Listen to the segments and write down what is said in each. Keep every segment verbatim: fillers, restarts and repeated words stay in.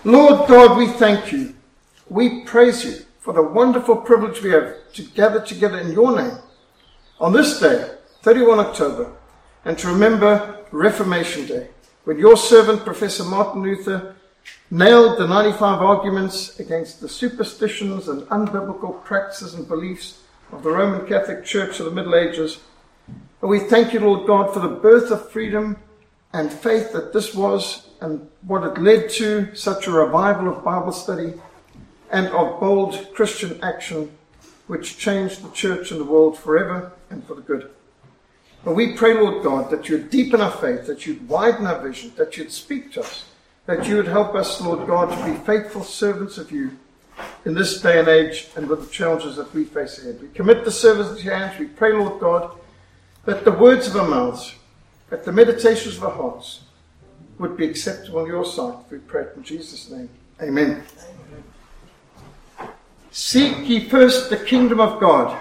Lord God, we thank you. We praise you for the wonderful privilege we have to gather together in your name on this day, thirty-first of October, and to remember Reformation Day, when your servant, Professor Martin Luther, nailed the ninety-five arguments against the superstitions and unbiblical practices and beliefs of the Roman Catholic Church of the Middle Ages. And we thank you, Lord God, for the birth of freedom and faith that this was, and what it led to, such a revival of Bible study and of bold Christian action, which changed the church and the world forever and for the good. And we pray, Lord God, that you'd deepen our faith, that you'd widen our vision, that you'd speak to us, that you would help us, Lord God, to be faithful servants of you in this day and age and with the challenges that we face ahead. We commit the service into your hands. We pray, Lord God, that the words of our mouths, that the meditations of our hearts would be acceptable in your sight. We pray it in Jesus' name. Amen. Amen. Seek ye first the kingdom of God.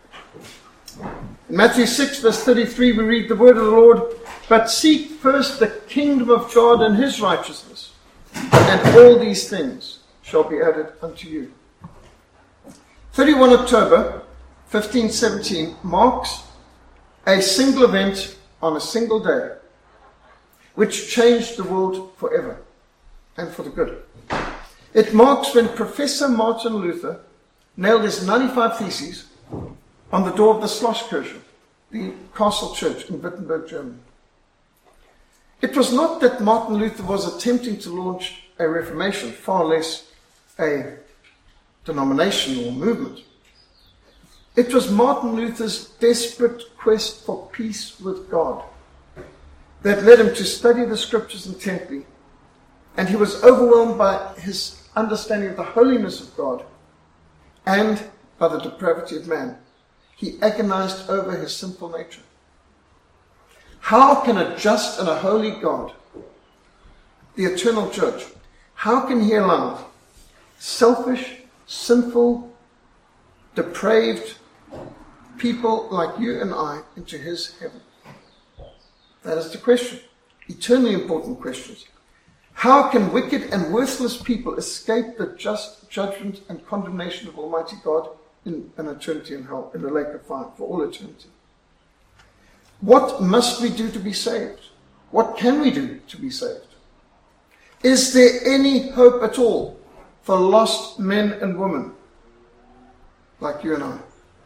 In Matthew six, verse thirty-three, we read the word of the Lord, but seek first the kingdom of God and his righteousness, and all these things shall be added unto you. thirty-first of October, fifteen seventeen, marks a single event on a single day, which changed the world forever and for the good. It marks when Professor Martin Luther nailed his ninety-five Theses on the door of the Schlosskirche, the castle church in Wittenberg, Germany. It was not that Martin Luther was attempting to launch a reformation, far less a denomination or movement. It was Martin Luther's desperate quest for peace with God that led him to study the scriptures intently, and he was overwhelmed by his understanding of the holiness of God and by the depravity of man. He agonized over his sinful nature. How can a just and a holy God, the eternal judge, how can he allow selfish, sinful, depraved people like you and I into his heaven? That is the question. Eternally important questions. How can wicked and worthless people escape the just judgment and condemnation of Almighty God in an eternity in hell, in the lake of fire for all eternity? What must we do to be saved? What can we do to be saved? Is there any hope at all for lost men and women like you and I?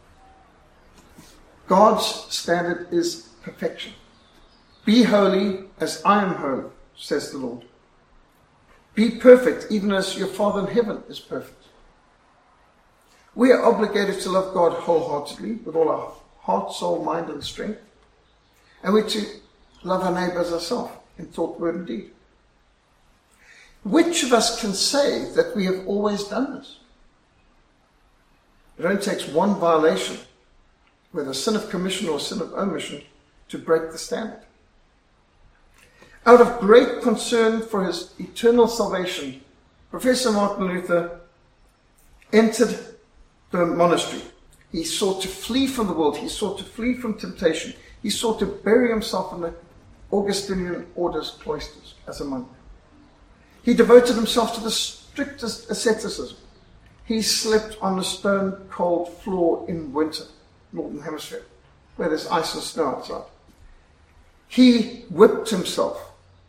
God's standard is perfection. Be holy as I am holy, says the Lord. Be perfect, even as your Father in heaven is perfect. We are obligated to love God wholeheartedly, with all our heart, soul, mind, and strength. And we're to love our neighbor as ourselves, in thought, word, and deed. Which of us can say that we have always done this? It only takes one violation, whether sin of commission or sin of omission, to break the standard. Out of great concern for his eternal salvation, Professor Martin Luther entered the monastery. He sought to flee from the world. He sought to flee from temptation. He sought to bury himself in the Augustinian order's cloisters as a monk. He devoted himself to the strictest asceticism. He slept on a stone-cold floor in winter, Northern Hemisphere, where there's ice and snow outside. He whipped himself,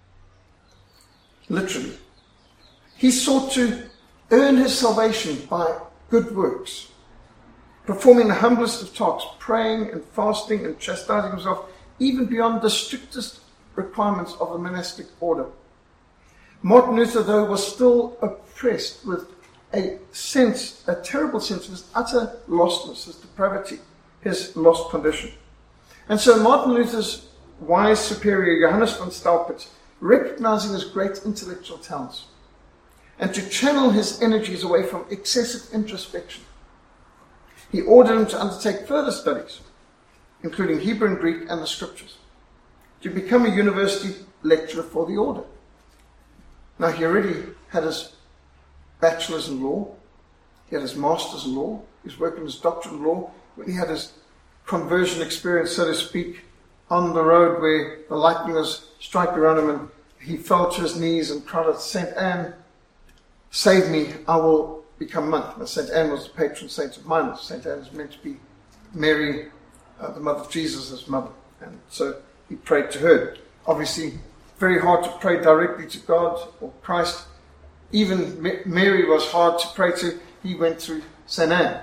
literally. He sought to earn his salvation by good works, performing the humblest of tasks, praying and fasting and chastising himself, even beyond the strictest requirements of a monastic order. Martin Luther, though, was still oppressed with a sense, a terrible sense of his utter lostness, his depravity, his lost condition. And so Martin Luther's wise superior, Johannes von Staupitz, recognizing his great intellectual talents, and to channel his energies away from excessive introspection, he ordered him to undertake further studies, including Hebrew and Greek and the scriptures, to become a university lecturer for the order. Now, he already had his bachelor's in law, he had his master's in law, he was working his doctorate in law, when he had his conversion experience, so to speak, on the road where the lightning was striking around him and he fell to his knees and cried out, Saint Anne, save me, I will become monk. Now, Saint Anne was the patron saint of minors. Saint Anne is meant to be Mary, uh, the mother of Jesus' mother. And so he prayed to her. Obviously, very hard to pray directly to God or Christ. Even Mary was hard to pray to. He went through Saint Anne.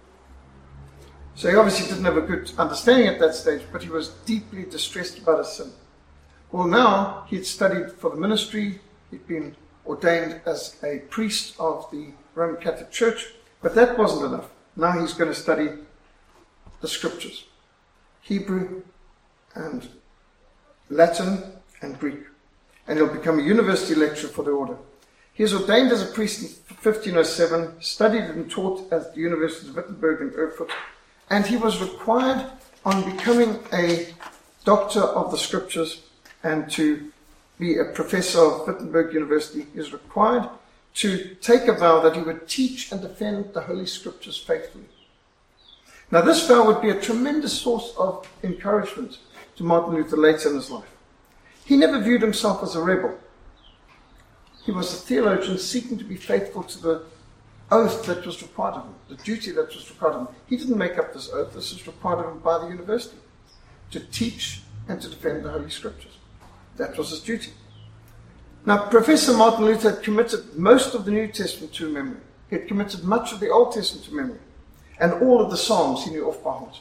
So he obviously didn't have a good understanding at that stage, but he was deeply distressed about his sin. Well, now he had studied for the ministry. He'd been ordained as a priest of the Roman Catholic Church, but that wasn't enough. Now he's going to study the scriptures, Hebrew and Latin and Greek, and he'll become a university lecturer for the order. He was ordained as a priest in fifteen oh seven, studied and taught at the Universities of Wittenberg and Erfurt, and he was required, on becoming a doctor of the scriptures and to be a professor of Wittenberg University, he was required to take a vow that he would teach and defend the Holy Scriptures faithfully. Now, this vow would be a tremendous source of encouragement to Martin Luther later in his life. He never viewed himself as a rebel. He was a theologian seeking to be faithful to the oath that was required of him, the duty that was required of him. He didn't make up this oath. This was required of him by the university, to teach and to defend the Holy Scriptures. That was his duty. Now, Professor Martin Luther had committed most of the New Testament to memory. He had committed much of the Old Testament to memory. And all of the Psalms he knew off by heart.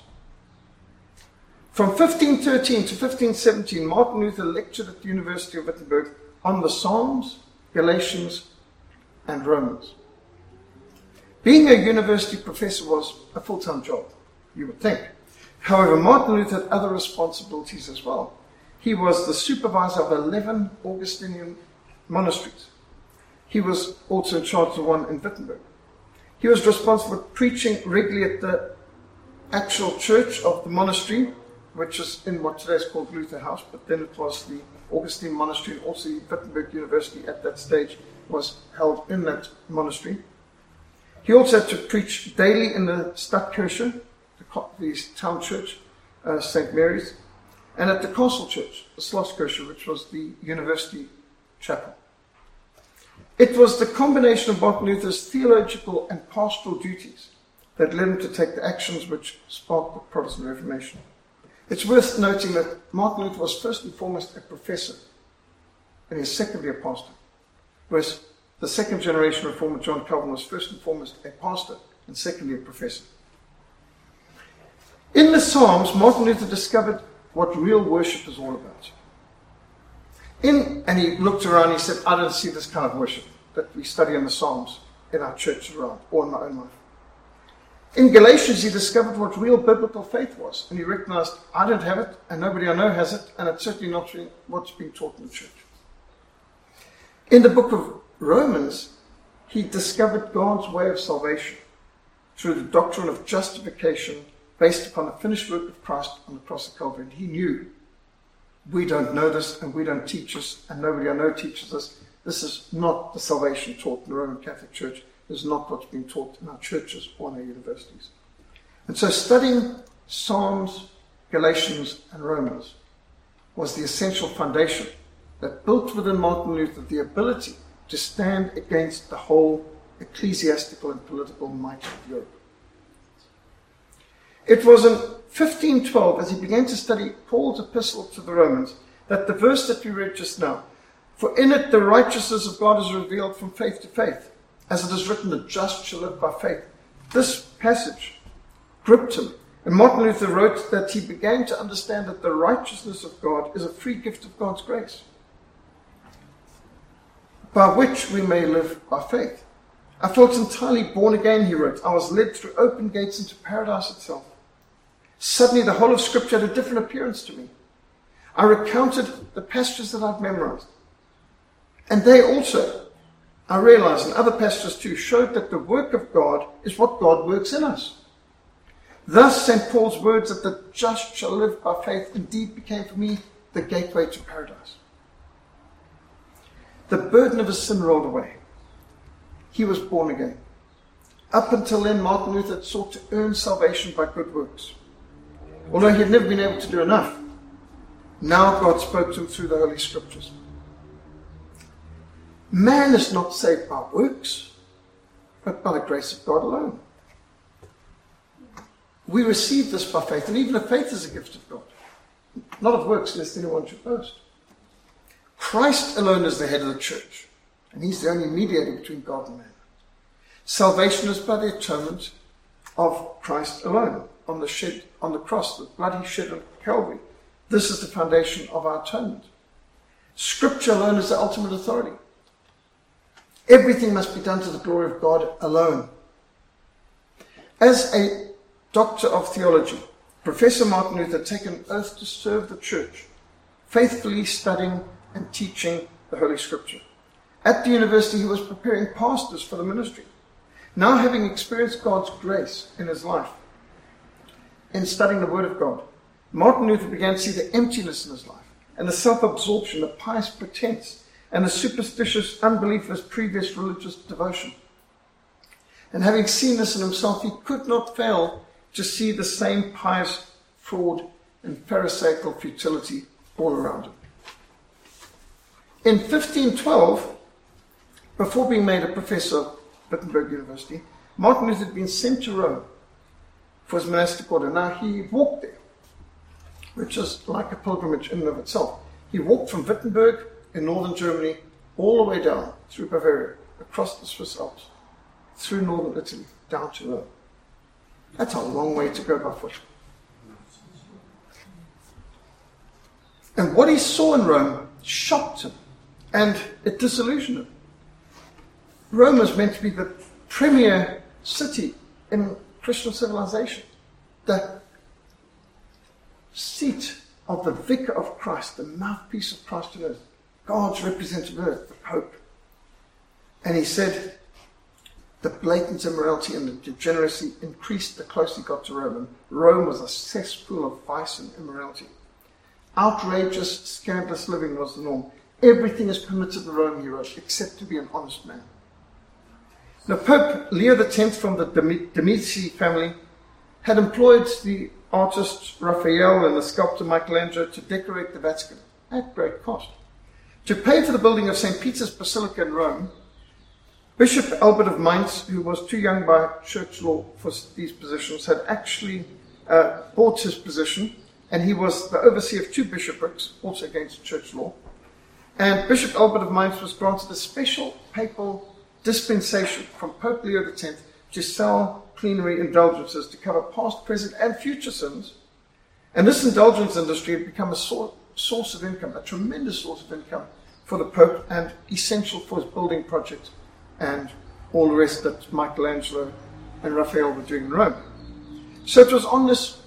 From fifteen thirteen to fifteen seventeen, Martin Luther lectured at the University of Wittenberg on the Psalms, Galatians, and Romans. Being a university professor was a full-time job, you would think. However, Martin Luther had other responsibilities as well. He was the supervisor of eleven Augustinian monasteries. He was also in charge of the one in Wittenberg. He was responsible for preaching regularly at the actual church of the monastery, which is in what today is called Luther House, but then it was the Augustine monastery, and also the Wittenberg University at that stage was held in that monastery. He also had to preach daily in the Stadtkirche, the town church, uh, Saint Mary's, and at the Castle Church, the Schlosskirche, which was the university chapel. It was the combination of Martin Luther's theological and pastoral duties that led him to take the actions which sparked the Protestant Reformation. It's worth noting that Martin Luther was first and foremost a professor, and he's secondly a pastor, whereas the second generation reformer John Calvin was first and foremost a pastor and secondly a professor. In the Psalms, Martin Luther discovered what real worship is all about. In, and he looked around and he said, I don't see this kind of worship that we study in the Psalms in our church around, or in my own life. In Galatians, he discovered what real biblical faith was, and he recognized, I don't have it, and nobody I know has it, and it's certainly not what's being taught in the church. In the book of Romans, he discovered God's way of salvation through the doctrine of justification based upon the finished work of Christ on the cross of Calvary. And he knew, we don't know this, and we don't teach us, and nobody I know teaches us. This is not the salvation taught in the Roman Catholic Church. This is not what's being taught in our churches or in our universities. And so studying Psalms, Galatians, and Romans was the essential foundation that built within Martin Luther the ability to stand against the whole ecclesiastical and political might of Europe. It was in fifteen twelve, as he began to study Paul's epistle to the Romans, that the verse that we read just now, for in it the righteousness of God is revealed from faith to faith, as it is written, the just shall live by faith. This passage gripped him. And Martin Luther wrote that he began to understand that the righteousness of God is a free gift of God's grace, by which we may live by faith. I felt entirely born again, he wrote. I was led through open gates into paradise itself. Suddenly the whole of Scripture had a different appearance to me. I recounted the passages that I'd memorized. And they also, I realized, and other passages too, showed that the work of God is what God works in us. Thus, Saint Paul's words that the just shall live by faith indeed became for me the gateway to paradise. The burden of his sin rolled away. He was born again. Up until then, Martin Luther had sought to earn salvation by good works, although he had never been able to do enough. Now God spoke to him through the Holy Scriptures. Man is not saved by works, but by the grace of God alone. We receive this by faith, and even if faith is a gift of God, not of works, lest anyone should boast. Christ alone is the head of the church, and he's the only mediator between God and man. Salvation is by the atonement of Christ alone, on the shed on the cross, the blood he shed on Calvary. This is the foundation of our atonement. Scripture alone is the ultimate authority. Everything must be done to the glory of God alone. As a doctor of theology, Professor Martin Luther had taken an oath to serve the church, faithfully studying and teaching the Holy Scripture. At the university, he was preparing pastors for the ministry. Now, having experienced God's grace in his life, in studying the Word of God, Martin Luther began to see the emptiness in his life, and the self-absorption, the pious pretense, and the superstitious unbelief of his previous religious devotion. And having seen this in himself, he could not fail to see the same pious fraud and pharisaical futility all around him. In fifteen twelve, before being made a professor at Wittenberg University, Martin Luther had been sent to Rome for his monastic order. Now, he walked there, which is like a pilgrimage in and of itself. He walked from Wittenberg in northern Germany all the way down through Bavaria, across the Swiss Alps, through northern Italy, down to Rome. That's a long way to go by foot. And what he saw in Rome shocked him, and it disillusioned him. Rome was meant to be the premier city in Christian civilization, the seat of the vicar of Christ, the mouthpiece of Christ on earth, God's representative of earth, the Pope. And he said the blatant immorality and the degeneracy increased the closer he got to Rome. And Rome was a cesspool of vice and immorality. Outrageous, scandalous living was the norm. Everything is permitted in Rome, he wrote, except to be an honest man. Now, Pope Leo the tenth from the Medici family had employed the artist Raphael and the sculptor Michelangelo to decorate the Vatican at great cost. To pay for the building of Saint Peter's Basilica in Rome, Bishop Albert of Mainz, who was too young by church law for these positions, had actually uh, bought his position, and he was the overseer of two bishoprics, also against church law. And Bishop Albert of Mainz was granted a special papal dispensation from Pope Leo the tenth to sell plenary indulgences to cover past, present, and future sins. And this indulgence industry had become a sor- source of income, a tremendous source of income for the Pope, and essential for his building project and all the rest that Michelangelo and Raphael were doing in Rome. So it was on this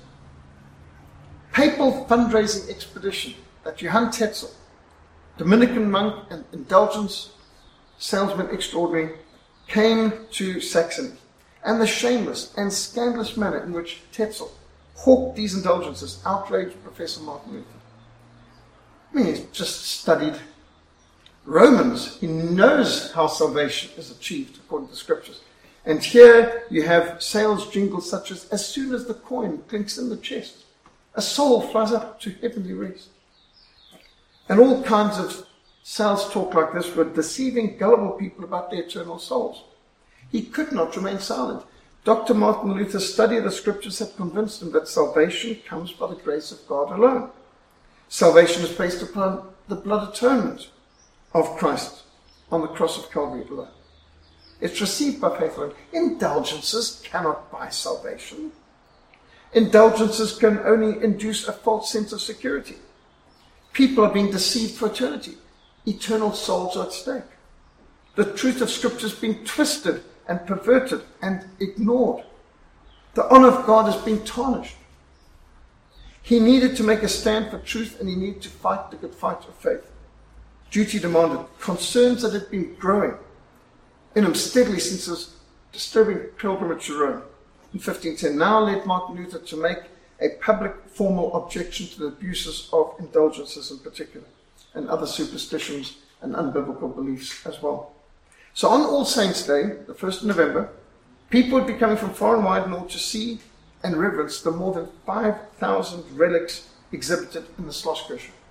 papal fundraising expedition that Johann Tetzel, Dominican monk and indulgence salesman extraordinary, came to Saxony. And the shameless and scandalous manner in which Tetzel hawked these indulgences outraged Professor Martin Luther. I mean, he's just studied Romans. He knows how salvation is achieved according to the Scriptures. And here you have sales jingles such as, as soon as the coin clinks in the chest, a soul flies up to heavenly rest. And all kinds of sales talk like this were deceiving gullible people about their eternal souls. He could not remain silent. Doctor Martin Luther's study of the Scriptures had convinced him that salvation comes by the grace of God alone. Salvation is based upon the blood atonement of Christ on the cross of Calvary alone. It's received by faith alone. Indulgences cannot buy salvation. Indulgences can only induce a false sense of security. People are being deceived for eternity. Eternal souls are at stake. The truth of Scripture is being twisted and perverted and ignored. The honor of God is being tarnished. He needed to make a stand for truth, and he needed to fight the good fight of faith. Duty demanded. Concerns that had been growing in him steadily since his disturbing pilgrimage to Rome in fifteen ten now led Martin Luther to make a public formal objection to the abuses of indulgences in particular, and other superstitions and unbiblical beliefs as well. So on All Saints' Day, the first of November, people would be coming from far and wide in order to see and reverence the more than five thousand relics exhibited in the Schlosskirche.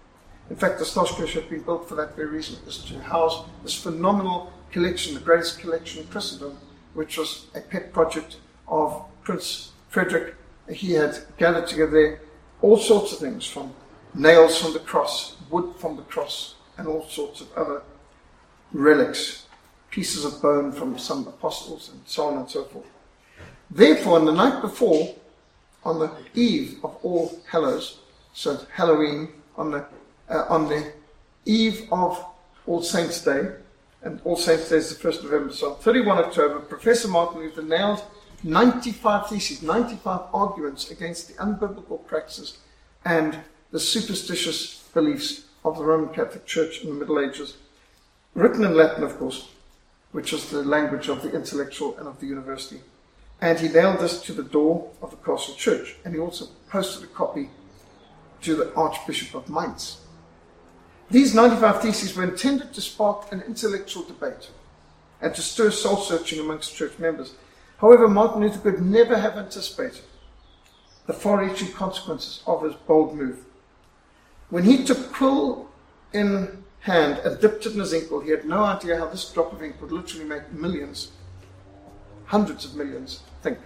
In fact, the Schloss had been built for that very reason, is to house this phenomenal collection, the greatest collection in Christendom, which was a pet project of Prince Frederick. He had gathered together there all sorts of things, from nails from the cross, wood from the cross, and all sorts of other relics, pieces of bone from some apostles, and so on and so forth. Therefore, on the night before, on the eve of All Hallows, so Halloween, on the uh, on the eve of All Saints' Day, and All Saints' Day is the first of November, so on thirty-first of October, Professor Martin Luther nailed ninety-five theses, ninety-five arguments against the unbiblical practices and the superstitious beliefs of the Roman Catholic Church in the Middle Ages, written in Latin, of course, which is the language of the intellectual and of the university. And he nailed this to the door of the castle church, and he also posted a copy to the Archbishop of Mainz. These ninety-five theses were intended to spark an intellectual debate and to stir soul-searching amongst church members. However, Martin Luther could never have anticipated the far-reaching consequences of his bold move. When he took quill in hand and dipped it in his inkwell, he had no idea how this drop of ink would literally make millions, hundreds of millions, think.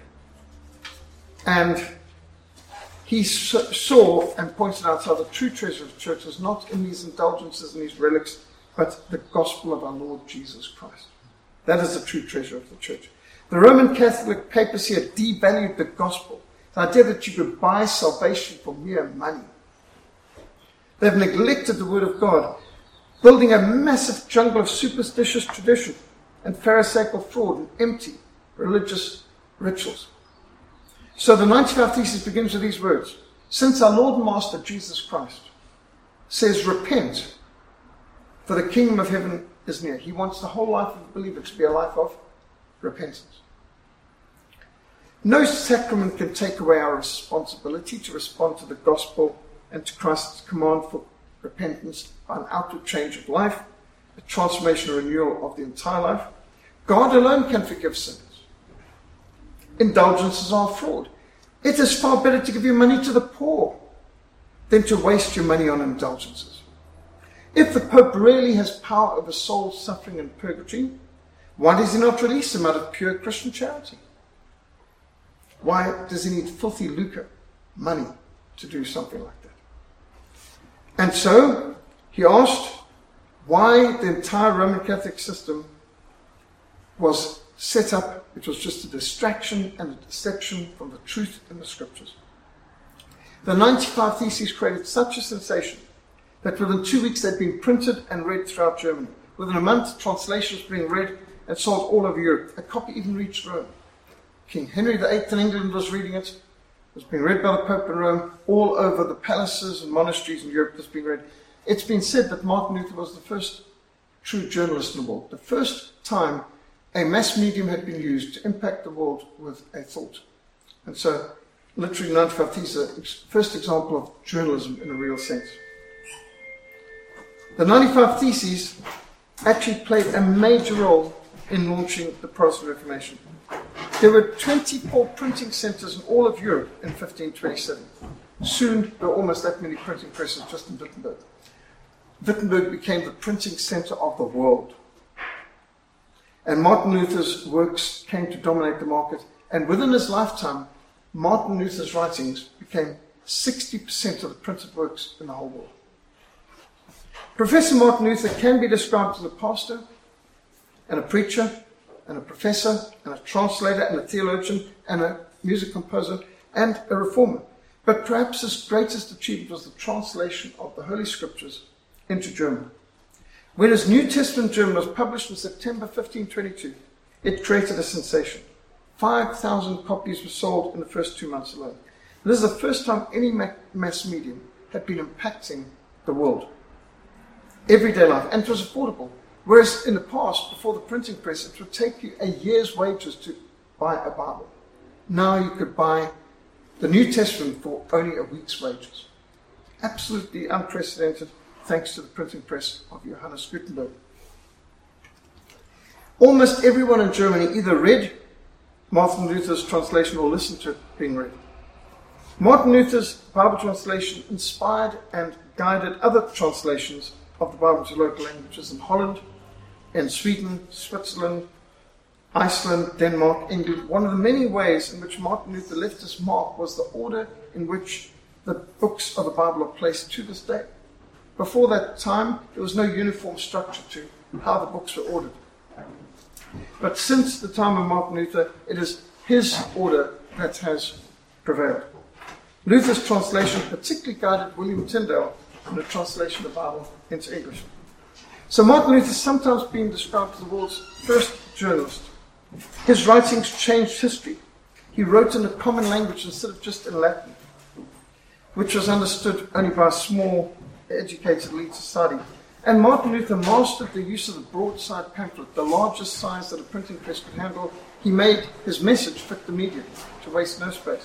And he saw and pointed out how the true treasure of the church was not in these indulgences and these relics, but the gospel of our Lord Jesus Christ. That is the true treasure of the church. The Roman Catholic papacy had devalued the gospel, the idea that you could buy salvation for mere money. They've neglected the word of God, building a massive jungle of superstitious tradition and pharisaical fraud and empty religious rituals. So the ninety-five Theses begins with these words. Since our Lord and Master Jesus Christ says, repent, for the kingdom of heaven is near. He wants the whole life of the believer to be a life of repentance. No sacrament can take away our responsibility to respond to the gospel and to Christ's command for repentance by an outward change of life, a transformation and renewal of the entire life. God alone can forgive sins. Indulgences are fraud. It is far better to give your money to the poor than to waste your money on indulgences. If the Pope really has power over souls suffering in purgatory, why does he not release them out of pure Christian charity? Why does he need filthy lucre, money, to do something like that? And so he asked why the entire Roman Catholic system was set up. It was just a distraction and a deception from the truth in the scriptures. The ninety-five Theses created such a sensation that within two weeks they'd been printed and read throughout Germany. Within a month, translations were being read and sold all over Europe. A copy even reached Rome. King Henry the Eighth in England was reading it. It was being read by the Pope in Rome. All over the palaces and monasteries in Europe it was being read. It's been said that Martin Luther was the first true journalist in the world. The first time a mass medium had been used to impact the world with a thought. And so, literally ninety-five Theses is the first example of journalism in a real sense. The ninety-five Theses actually played a major role in launching the Protestant Reformation. There were twenty-four printing centers in all of Europe in fifteen twenty-seven. Soon, there were almost that many printing presses just in Wittenberg. Wittenberg became the printing center of the world. And Martin Luther's works came to dominate the market. And within his lifetime, Martin Luther's writings became sixty percent of the printed works in the whole world. Professor Martin Luther can be described as a pastor and a preacher and a professor and a translator and a theologian and a music composer and a reformer. But perhaps his greatest achievement was the translation of the Holy Scriptures into German. When his New Testament German was published in September fifteen twenty-two, it created a sensation. five thousand copies were sold in the first two months alone. This is the first time any mass medium had been impacting the world. Everyday life, and it was affordable. Whereas in the past, before the printing press, it would take you a year's wages to buy a Bible. Now you could buy the New Testament for only a week's wages. Absolutely unprecedented, thanks to the printing press of Johannes Gutenberg. Almost everyone in Germany either read Martin Luther's translation or listened to it being read. Martin Luther's Bible translation inspired and guided other translations of the Bible to local languages in Holland, in Sweden, Switzerland, Iceland, Denmark, England. One of the many ways in which Martin Luther left his mark was the order in which the books of the Bible are placed to this day. Before that time, there was no uniform structure to how the books were ordered. But since the time of Martin Luther, it is his order that has prevailed. Luther's translation particularly guided William Tyndale in the translation of the Bible into English. So Martin Luther is sometimes being described as the world's first journalist. His writings changed history. He wrote in a common language instead of just in Latin, which was understood only by a small, educated elite society. And Martin Luther mastered the use of the broadside pamphlet, the largest size that a printing press could handle. He made his message fit the medium to waste no space.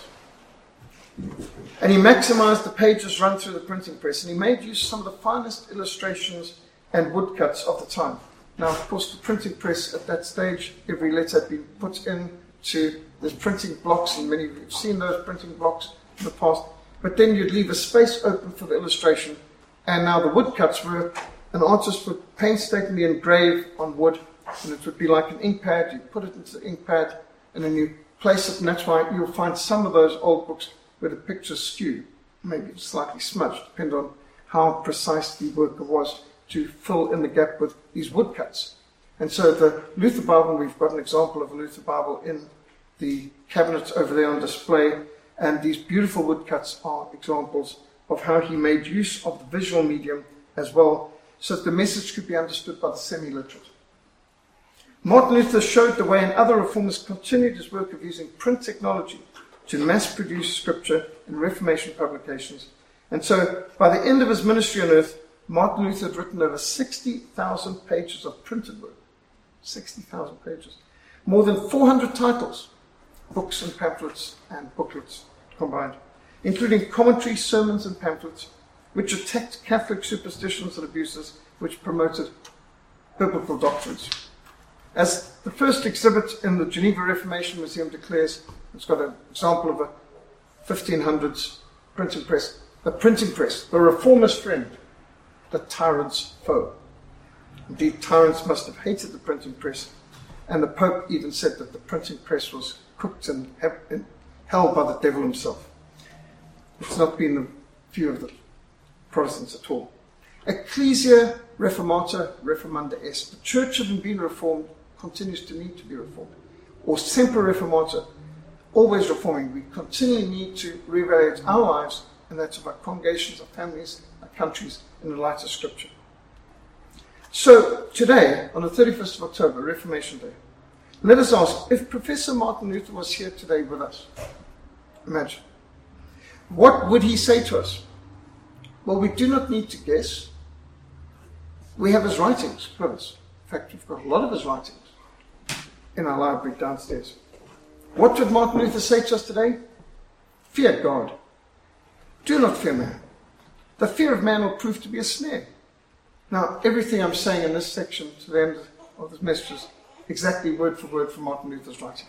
And he maximized the pages run through the printing press, and he made use of some of the finest illustrations and woodcuts of the time. Now, of course, the printing press at that stage, every letter had been put into the printing blocks, and many of you have seen those printing blocks in the past. But then you'd leave a space open for the illustration, and now the woodcuts were, an artist would painstakingly engrave on wood, and it would be like an ink pad. You put it into the ink pad, and then you place it, and that's why you'll find some of those old books where the pictures skew, maybe slightly smudged, depending on how precise the worker was to fill in the gap with these woodcuts. And so the Luther Bible, we've got an example of a Luther Bible in the cabinet over there on display, and these beautiful woodcuts are examples of how he made use of the visual medium as well, so that the message could be understood by the semi-literate. Martin Luther showed the way, and other reformers continued his work of using print technology to mass-produce scripture in Reformation publications. And so, by the end of his ministry on earth, Martin Luther had written over sixty thousand pages of printed work. sixty thousand pages. More than four hundred titles, books and pamphlets and booklets combined, including commentaries, sermons and pamphlets, which attacked Catholic superstitions and abuses, which promoted biblical doctrines. As the first exhibit in the Geneva Reformation Museum declares, it's got an example of a fifteen hundreds printing press. The printing press, the reformer's friend, the tyrant's foe. Indeed, tyrants must have hated the printing press, and the Pope even said that the printing press was cooked and held by the devil himself. It's not been the view of the Protestants at all. Ecclesia Reformata Reformanda est. The church, having been reformed, continues to need to be reformed. Or Semper Reformata, always reforming. We continually need to reevaluate our lives and that of our congregations, our families, our countries, in the light of Scripture. So, today, on the thirty-first of October, Reformation Day, let us ask, if Professor Martin Luther was here today with us, imagine, what would he say to us? Well, we do not need to guess. We have his writings with us. In fact, we've got a lot of his writings in our library downstairs. What would Martin Luther say to us today? Fear God. Do not fear man. The fear of man will prove to be a snare. Now, everything I'm saying in this section to the end of this message is exactly word for word from Martin Luther's writings.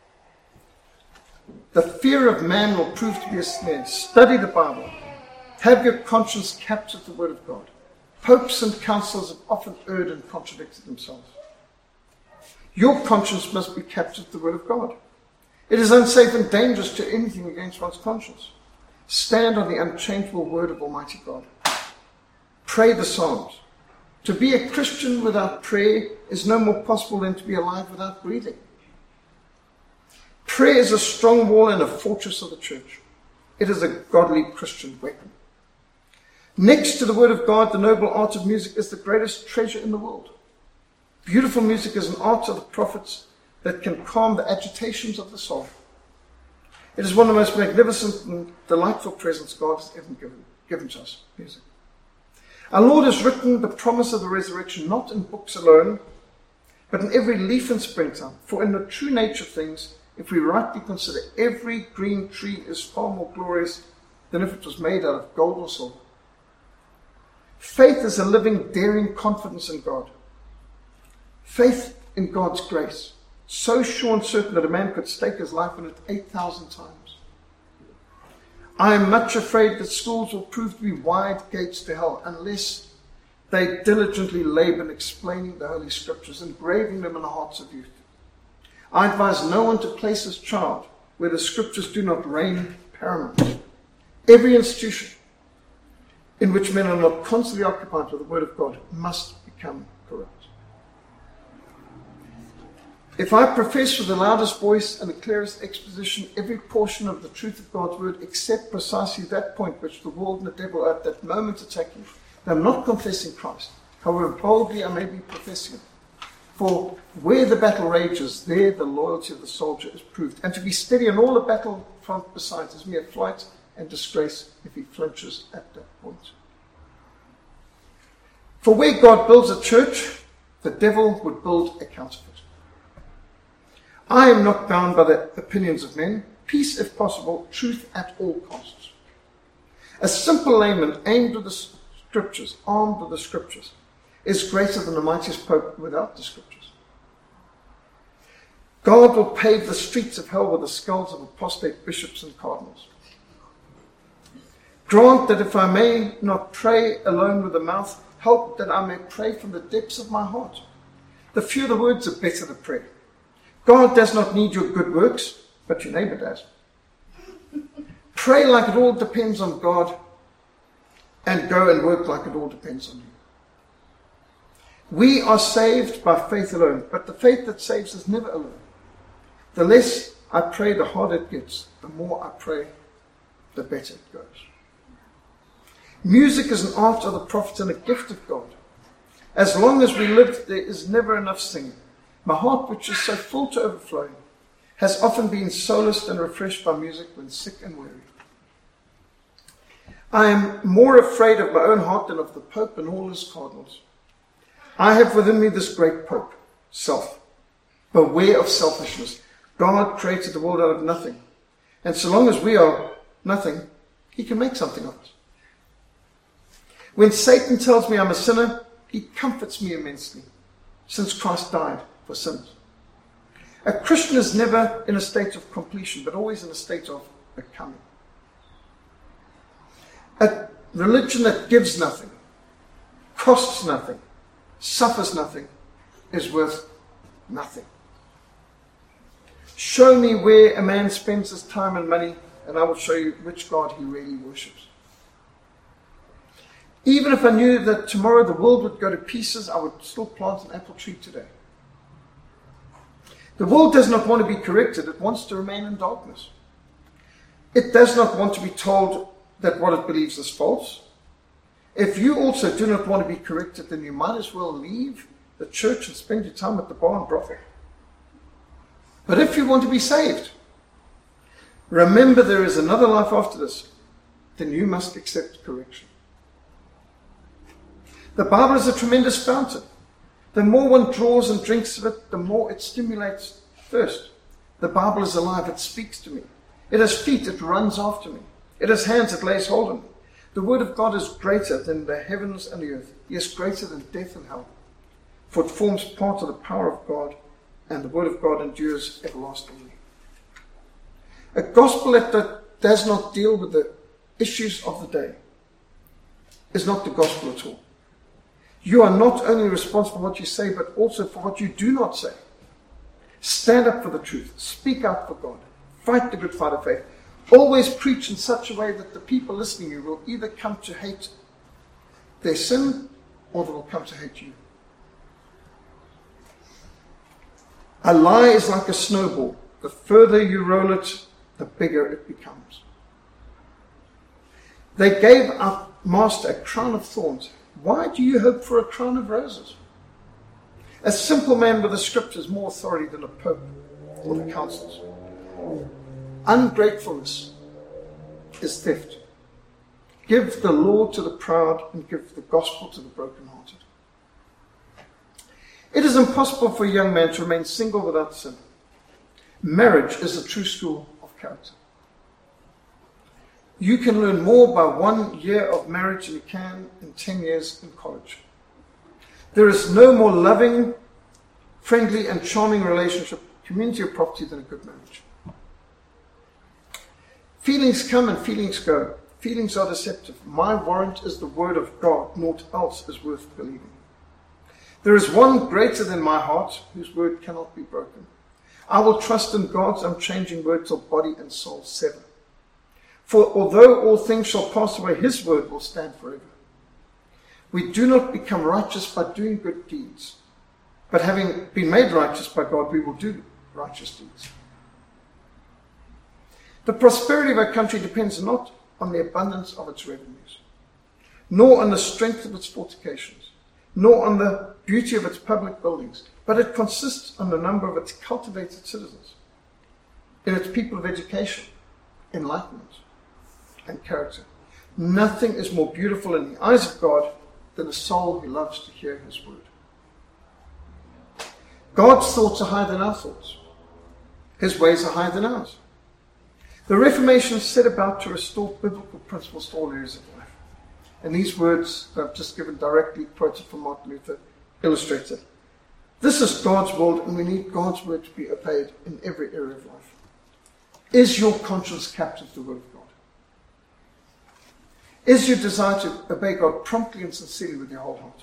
The fear of man will prove to be a snare. Study the Bible. Have your conscience captured the word of God. Popes and councils have often erred and contradicted themselves. Your conscience must be captured to the word of God. It is unsafe and dangerous to do anything against one's conscience. Stand on the unchangeable word of Almighty God. Pray the Psalms. To be a Christian without prayer is no more possible than to be alive without breathing. Prayer is a strong wall and a fortress of the church. It is a godly Christian weapon. Next to the word of God, the noble art of music is the greatest treasure in the world. Beautiful music is an art of the prophets that can calm the agitations of the soul. It is one of the most magnificent and delightful presents God has ever given, given to us, music. Our Lord has written the promise of the resurrection not in books alone, but in every leaf in springtime. For in the true nature of things, if we rightly consider, every green tree is far more glorious than if it was made out of gold or silver. Faith is a living, daring confidence in God. Faith in God's grace, so sure and certain that a man could stake his life in it eight thousand times. I am much afraid that schools will prove to be wide gates to hell unless they diligently labor in explaining the Holy Scriptures, engraving them in the hearts of youth. I advise no one to place his child where the Scriptures do not reign paramount. Every institution in which men are not constantly occupied with the Word of God must become corrupt. If I profess with the loudest voice and the clearest exposition every portion of the truth of God's Word except precisely that point which the world and the devil are at that moment attacking, then I'm not confessing Christ, however boldly I may be professing it. For where the battle rages, there the loyalty of the soldier is proved. And to be steady on all the battlefront besides is mere flight and disgrace if he flinches at that point. For where God builds a church, the devil would build a counterfeit. I am not bound by the opinions of men. Peace if possible, truth at all costs. A simple layman aimed with the Scriptures, armed with the Scriptures, is greater than the mightiest pope without the Scriptures. God will pave the streets of hell with the skulls of apostate bishops and cardinals. Grant that if I may not pray alone with the mouth, help that I may pray from the depths of my heart. The fewer the words, the better the prayer. God does not need your good works, but your neighbor does. Pray like it all depends on God, and go and work like it all depends on you. We are saved by faith alone, but the faith that saves is never alone. The less I pray, the harder it gets. The more I pray, the better it goes. Music is an art of the prophet and a gift of God. As long as we live, there is never enough singing. My heart, which is so full to overflowing, has often been solaced and refreshed by music when sick and weary. I am more afraid of my own heart than of the Pope and all his cardinals. I have within me this great Pope, self. Beware of selfishness. God created the world out of nothing. And so long as we are nothing, he can make something of us. When Satan tells me I'm a sinner, he comforts me immensely, since Christ died for sins. A Christian is never in a state of completion, but always in a state of becoming. A religion that gives nothing, costs nothing, suffers nothing, is worth nothing. Show me where a man spends his time and money, and I will show you which God he really worships. Even if I knew that tomorrow the world would go to pieces, I would still plant an apple tree today. The world does not want to be corrected. It wants to remain in darkness. It does not want to be told that what it believes is false. If you also do not want to be corrected, then you might as well leave the church and spend your time at the bar and brothel. But if you want to be saved, remember there is another life after this, then you must accept correction. The Bible is a tremendous fountain. The more one draws and drinks of it, the more it stimulates thirst. The Bible is alive. It speaks to me. It has feet. It runs after me. It has hands. It lays hold on me. The Word of God is greater than the heavens and the earth. Yes, greater than death and hell. For it forms part of the power of God, and the Word of God endures everlastingly. A gospel that does not deal with the issues of the day is not the gospel at all. You are not only responsible for what you say, but also for what you do not say. Stand up for the truth. Speak out for God. Fight the good fight of faith. Always preach in such a way that the people listening to you will either come to hate their sin or they will come to hate you. A lie is like a snowball. The further you roll it, the bigger it becomes. They gave our master a crown of thorns. Why do you hope for a crown of roses? A simple man with the Scriptures has more authority than a pope or the councils. Ungratefulness is theft. Give the law to the proud and give the gospel to the brokenhearted. It is impossible for a young man to remain single without sin. Marriage is a true school of character. You can learn more by one year of marriage than you can in ten years in college. There is no more loving, friendly, and charming relationship, community, or property than a good marriage. Feelings come and feelings go. Feelings are deceptive. My warrant is the word of God. Naught else is worth believing. There is one greater than my heart, whose word cannot be broken. I will trust in God's unchanging word till body and soul sever. For although all things shall pass away, his word will stand forever. We do not become righteous by doing good deeds, but having been made righteous by God, we will do righteous deeds. The prosperity of our country depends not on the abundance of its revenues, nor on the strength of its fortifications, nor on the beauty of its public buildings, but it consists on the number of its cultivated citizens, in its people of education, enlightenment, and character. Nothing is more beautiful in the eyes of God than a soul who loves to hear his word. God's thoughts are higher than our thoughts. His ways are higher than ours. The Reformation set about to restore biblical principles to all areas of life. And these words that I've just given directly quoted from Martin Luther illustrate it. This is God's world, and we need God's word to be obeyed in every area of life. Is your conscience captive to the word of God? Is your desire to obey God promptly and sincerely with your whole heart?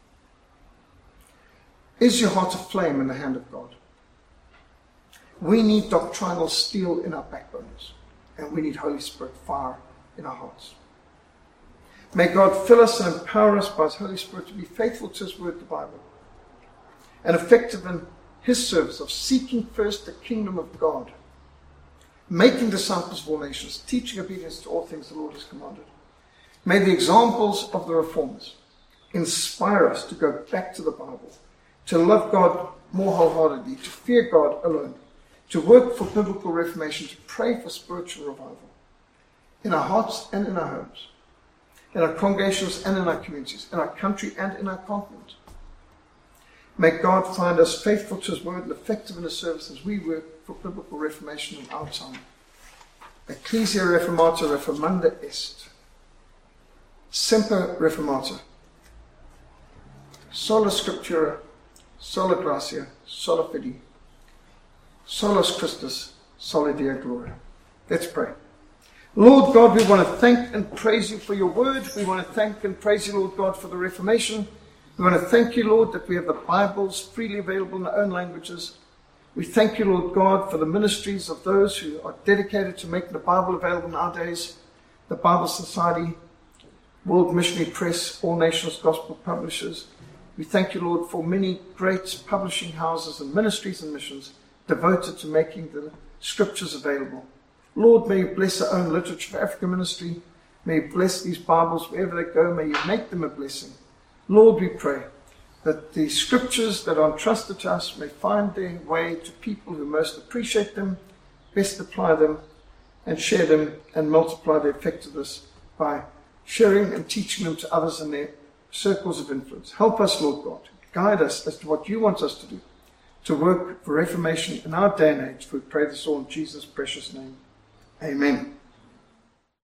Is your heart aflame in the hand of God? We need doctrinal steel in our backbones, and we need Holy Spirit fire in our hearts. May God fill us and empower us by his Holy Spirit to be faithful to his word, the Bible, and effective in his service of seeking first the kingdom of God, making disciples of all nations, teaching obedience to all things the Lord has commanded. May the examples of the reformers inspire us to go back to the Bible, to love God more wholeheartedly, to fear God alone, to work for biblical reformation, to pray for spiritual revival in our hearts and in our homes, in our congregations and in our communities, in our country and in our continent. May God find us faithful to his word and effective in his service as we work for biblical reformation in our time. Ecclesia Reformata Reformanda Est. Semper Reformata. Sola Scriptura, sola gratia, sola fide. Solus Christus, soli Deo gloria. Let's pray. Lord God, we want to thank and praise you for your word. We want to thank and praise you, Lord God, for the Reformation. We want to thank you, Lord, that we have the Bibles freely available in our own languages. We thank you, Lord God, for the ministries of those who are dedicated to making the Bible available nowadays. The Bible Society, World Missionary Press, All Nations Gospel Publishers. We thank you, Lord, for many great publishing houses and ministries and missions devoted to making the scriptures available. Lord, may you bless our own Literature for Africa ministry. May you bless these Bibles wherever they go. May you make them a blessing. Lord, we pray that the scriptures that are entrusted to us may find their way to people who most appreciate them, best apply them, and share them and multiply their effectiveness by sharing and teaching them to others in their circles of influence. Help us, Lord God. Guide us as to what you want us to do, to work for reformation in our day and age. We pray this all in Jesus' precious name. Amen.